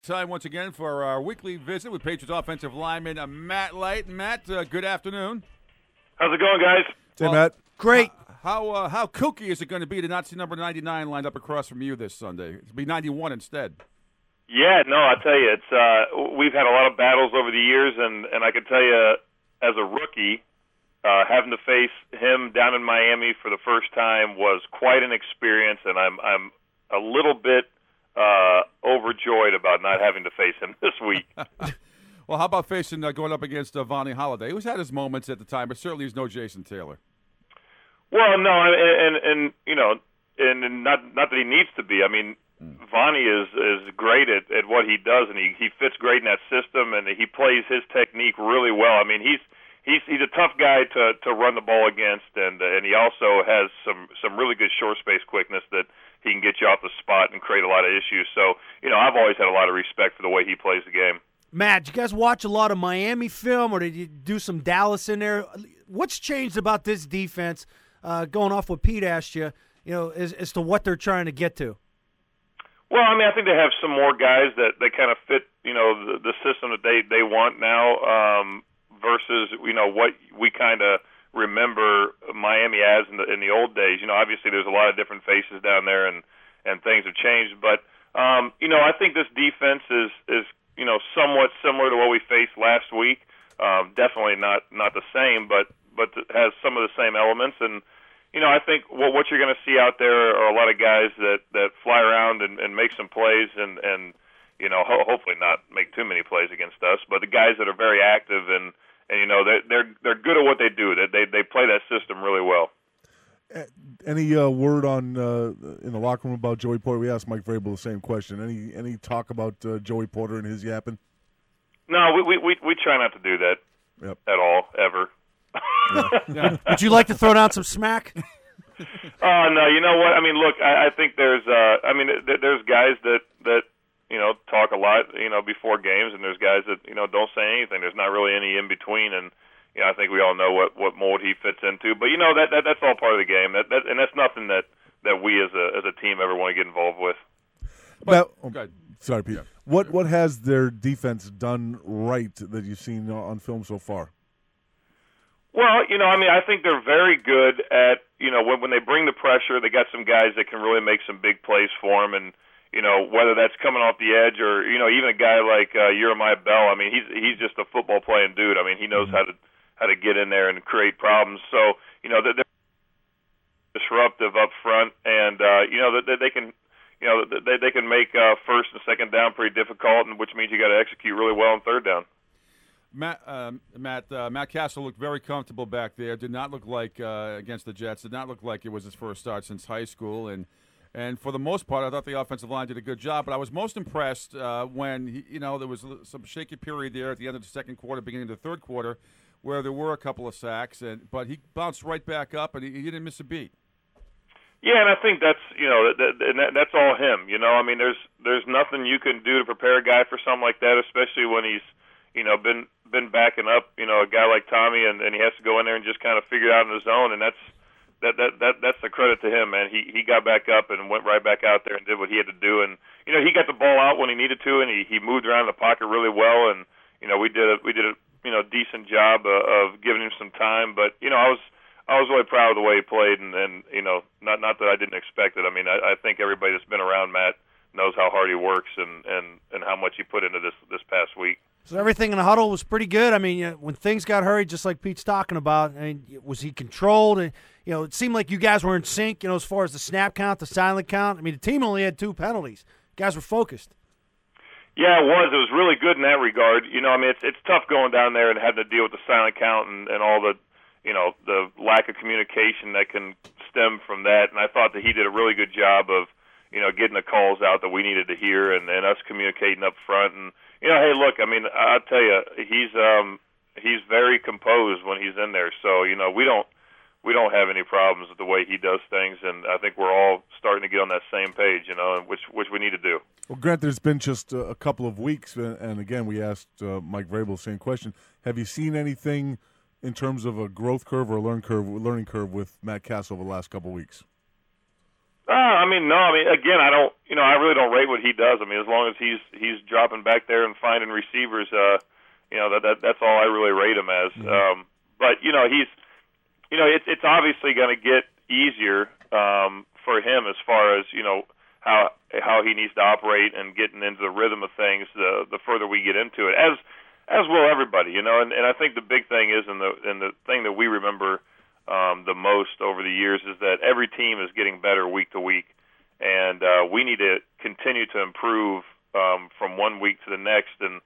Time once again for our weekly visit with Patriots offensive lineman Matt Light. Matt, good afternoon. How's it going, guys? Hey, Matt. Great. How kooky is it going to be to not see number 99 lined up across from you this Sunday? It'll be 91 instead. Yeah, no, I tell you, it's we've had a lot of battles over the years, and I can tell you, as a rookie, having to face him down in Miami for the first time was quite an experience, and I'm a little bit overjoyed about not having to face him this week. Well, how about facing going up against Vonnie Holliday, who's had his moments at the time, but certainly is no Jason Taylor. Well, no, and you know, and not that he needs to be. I mean, Vonnie is great at what he does, and he fits great in that system, and he plays his technique really well. I mean, he's a tough guy to run the ball against, and he also has some really good short space quickness that he can get you off the spot and create a lot of issues. So, you know, I've always had a lot of respect for the way he plays the game. Matt, did you guys watch a lot of Miami film, or did you do some Dallas in there? What's changed about this defense, going off what Pete asked you, as to what they're trying to get to? Well, I mean, I think they have some more guys that kind of fit, the system that they want now, versus, what we kind of remember Miami as in the old days. Obviously there's a lot of different faces down there, and things have changed. But I think this defense is somewhat similar to what we faced last week. Definitely not the same, but has some of the same elements. And I think what you're going to see out there are a lot of guys that fly around and make some plays, and hopefully not make too many plays against us. But the guys that are very active and they're good at what they do. They play that system really well. Any word on in the locker room about Joey Porter? We asked Mike Vrabel the same question. Any talk about Joey Porter and his yapping? No, we try not to do that at all, ever. Yeah. Would you like to throw down some smack? No, you know what? I mean, look, I think there's guys that talk a lot, before games, and there's guys that, don't say anything. There's not really any in between, and I think we all know what mold he fits into. But that's all part of the game. And that's nothing that we as a team ever want to get involved with. But, sorry, Pete. Yeah. What has their defense done right that you've seen on film so far? Well, I think they're very good at, when they bring the pressure, they got some guys that can really make some big plays for them, and whether that's coming off the edge or, even a guy like Jeremiah Bell. I mean, he's just a football playing dude. I mean, he knows how to get in there and create problems. So, they're disruptive up front, and they can they can make first and second down pretty difficult, and which means you got to execute really well on third down. Matt Castle looked very comfortable back there. Did not look like against the Jets. Did not look like it was his first start since high school, and for the most part, I thought the offensive line did a good job. But I was most impressed when there was some shaky period there at the end of the second quarter, beginning of the third quarter, where there were a couple of sacks, but he bounced right back up, and he didn't miss a beat. Yeah, and I think that's that's all him. I mean, there's nothing you can do to prepare a guy for something like that, especially when he's been backing up a guy like Tommy, and he has to go in there and just kind of figure it out on his own, and that's the credit to him, man. He got back up and went right back out there and did what he had to do, and he got the ball out when he needed to, and he moved around the pocket really well, and we did a decent job of giving him some time, but I was really proud of the way he played, and not that I didn't expect it. I mean, I think everybody that's been around Matt knows how hard he works and how much he put into this past week. So everything in the huddle was pretty good. I mean, when things got hurried, just like Pete's talking about, was he controlled? And it seemed like you guys were in sync. As far as the snap count, the silent count. I mean, the team only had 2 penalties. You guys were focused. Yeah, it was. It was really good in that regard. I mean, it's tough going down there and having to deal with the silent count and all the the lack of communication that can stem from that. And I thought that he did a really good job of getting the calls out that we needed to hear, and us communicating up front. And hey, look, I mean, I'll tell you, he's very composed when he's in there. So we don't have any problems with the way he does things, and I think we're all starting to get on that same page, which we need to do. Well, Grant, there's been just a couple of weeks, and again, we asked Mike Vrabel the same question. Have you seen anything in terms of a growth curve or a learning curve with Matt Castle over the last couple of weeks? I mean, no. I mean, again, I don't. I really don't rate what he does. I mean, as long as he's dropping back there and finding receivers, that's all I really rate him as. Mm-hmm. But he's, it's obviously going to get easier for him as far as how he needs to operate and getting into the rhythm of things. The further we get into it, as will everybody, and I think the big thing is, and the thing that we remember the most over the years is that every team is getting better week to week, and we need to continue to improve from one week to the next. And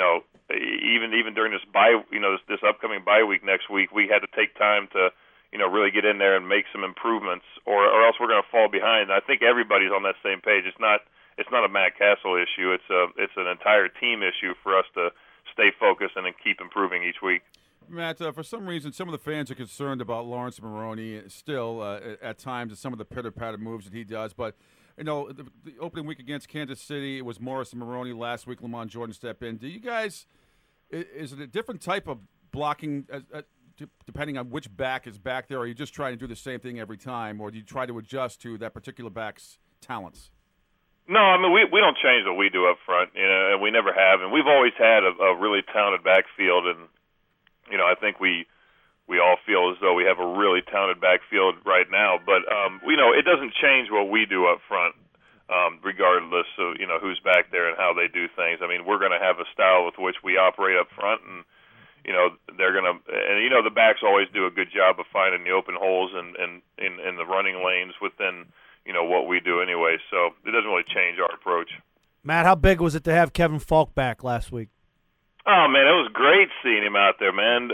even during this this upcoming bye week next week, we had to take time to really get in there and make some improvements, or else we're going to fall behind. And I think everybody's on that same page. It's not a Matt Castle issue. It's an entire team issue for us to stay focused and then keep improving each week. Matt, for some reason, some of the fans are concerned about Lawrence Maroney still at times and some of the pitter-patter moves that he does. But, the opening week against Kansas City, it was Morris and Maroney. Last week, Lamont Jordan stepped in. Do you guys – is it a different type of blocking depending on which back is back there, or are you just trying to do the same thing every time, or do you try to adjust to that particular back's talents? No, I mean, we don't change what we do up front, and we never have. And we've always had a really talented backfield, and I think we all feel as though we have a really talented backfield right now. But it doesn't change what we do up front, regardless of who's back there and how they do things. I mean, we're going to have a style with which we operate up front, and they're going to, and the backs always do a good job of finding the open holes and in the running lanes within what we do anyway. So it doesn't really change our approach. Matt, how big was it to have Kevin Falk back last week? Oh man, it was great seeing him out there, man.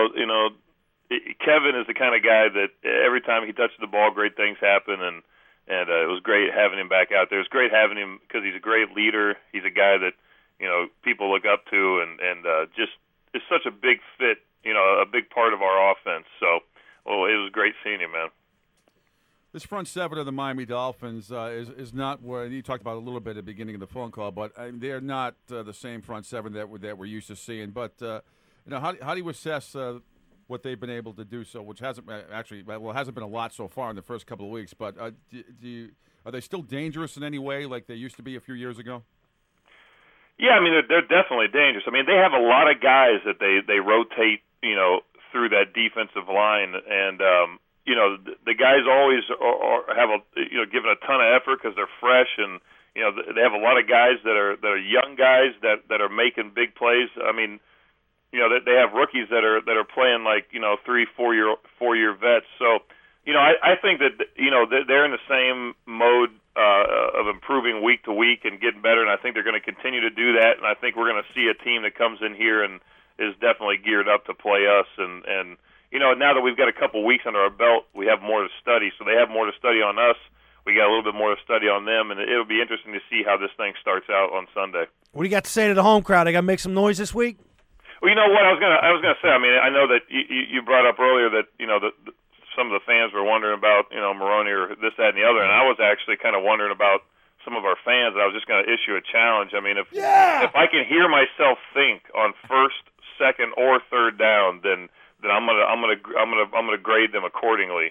Kevin is the kind of guy that every time he touches the ball, great things happen, and it was great having him back out there. It was great having him because he's a great leader. He's a guy that people look up to, and just is such a big fit, a big part of our offense. So, it was great seeing him, man. This front seven of the Miami Dolphins is not where you talked about a little bit at the beginning of the phone call, but they're not the same front seven that we're used to seeing. But how do you assess what they've been able to do? So, which hasn't hasn't been a lot so far in the first couple of weeks. But are they still dangerous in any way, like they used to be a few years ago? Yeah, I mean they're definitely dangerous. I mean they have a lot of guys that they rotate, through that defensive line, and the guys always have given a ton of effort because they're fresh, and they have a lot of guys that are young guys that are making big plays. I mean, they have rookies that are playing like 3-4 year vets. So I think that they're in the same mode of improving week to week and getting better, and I think they're going to continue to do that. And I think we're going to see a team that comes in here and is definitely geared up to play us. And now that we've got a couple weeks under our belt, we have more to study. So they have more to study on us. We got a little bit more to study on them, and it'll be interesting to see how this thing starts out on Sunday. What do you got to say to the home crowd? They got to make some noise this week? Well, you know what I was gonna say. I mean, I know that you brought up earlier that some of the fans were wondering about Maroney or this, that, and the other, and I was actually kind of wondering about some of our fans. And I was just going to issue a challenge. I mean, if I can hear myself think on first, second, or third down, then I'm gonna grade them accordingly.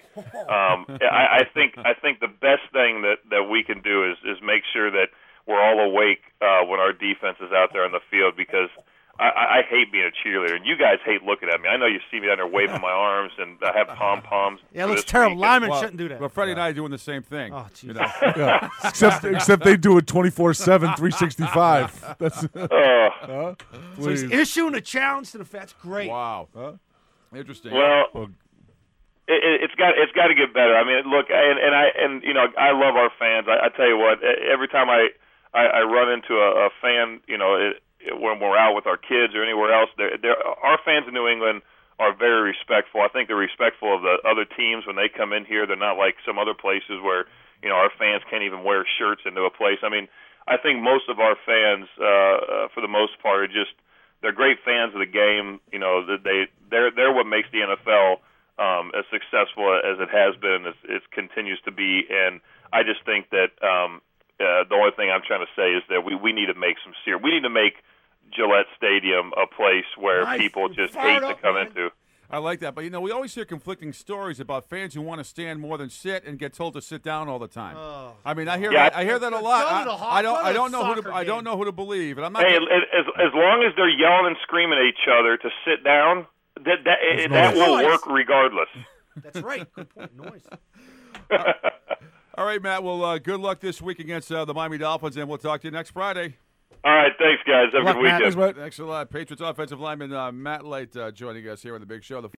I think the best thing that we can do is make sure that we're all awake when our defense is out there on the field, because I hate being a cheerleader, and you guys hate looking at me. I know you see me down there waving my arms, and I have pom-poms. Yeah, it looks terrible. Linemen shouldn't do that. Well, Freddie and I are doing the same thing. Oh, jeez. Yeah. Except they do it 24/7, 365. That's so he's issuing a challenge to the fans. That's great. Wow. Interesting. Well, it's got to get better. I mean, look, I love our fans. I tell you what, every time I run into a fan, when we're out with our kids or anywhere else, our fans in New England are very respectful. I think they're respectful of the other teams when they come in here. They're not like some other places where our fans can't even wear shirts into a place. I mean, I think most of our fans, for the most part, they're great fans of the game. They're what makes the NFL as successful as it has been, as it continues to be. And I just think that the only thing I'm trying to say is that we need to make we need to make Gillette Stadium a place where people just hate to come into. I like that. But, we always hear conflicting stories about fans who want to stand more than sit and get told to sit down all the time. I mean, I hear that a lot. I don't know who to believe. And I'm not as long as they're yelling and screaming at each other to sit down, that will work regardless. That's right. Good point. Noise. All right, Matt. Well, good luck this week against the Miami Dolphins, and we'll talk to you next Friday. All right, thanks, guys. Have a good weekend. Thanks a lot. Patriots offensive lineman Matt Light joining us here on The Big Show.